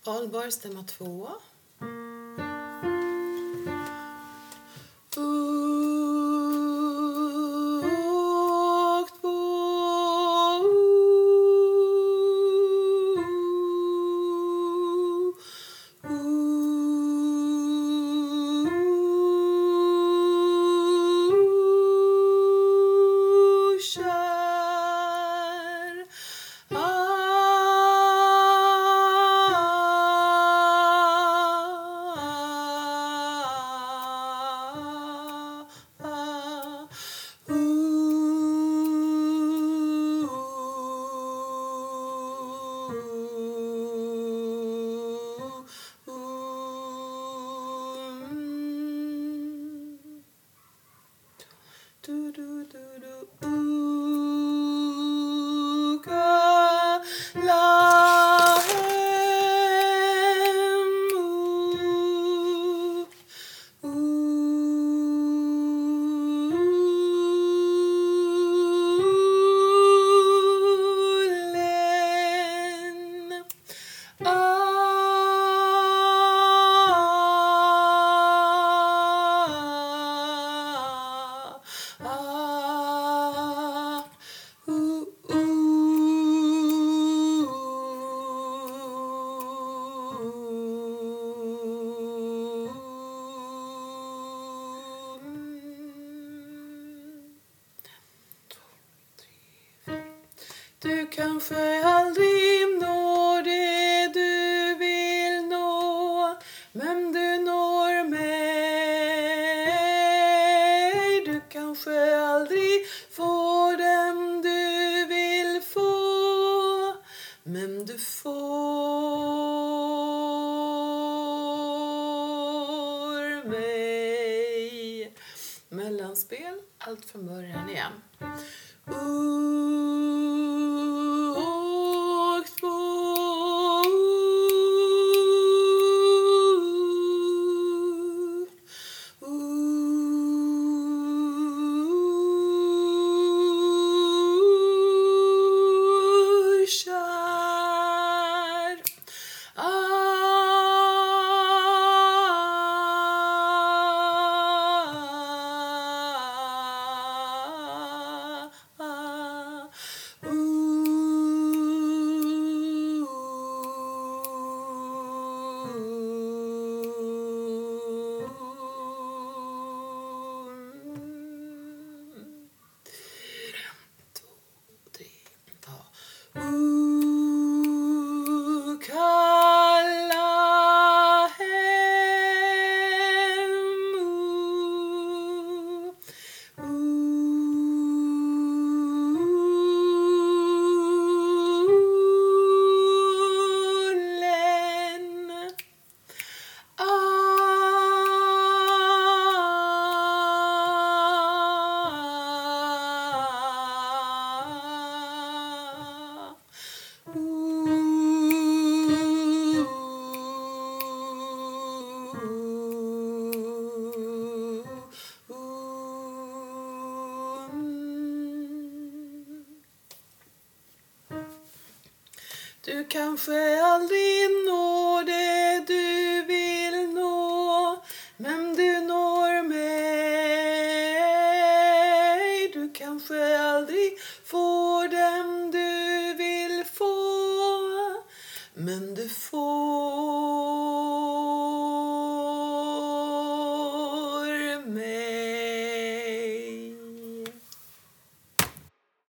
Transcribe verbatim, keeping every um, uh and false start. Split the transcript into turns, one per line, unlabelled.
Valborg stämma två. Åkt på Du, du, du, du, u, kalla hem, u, ulen, a, Du kanske aldrig når det du vill nå, men du når mig. Du kanske aldrig får den du vill få, men du får mig. Mellanspel, allt från början igen. Åkt på kär. Kalla hem, ulen, a, Du kanske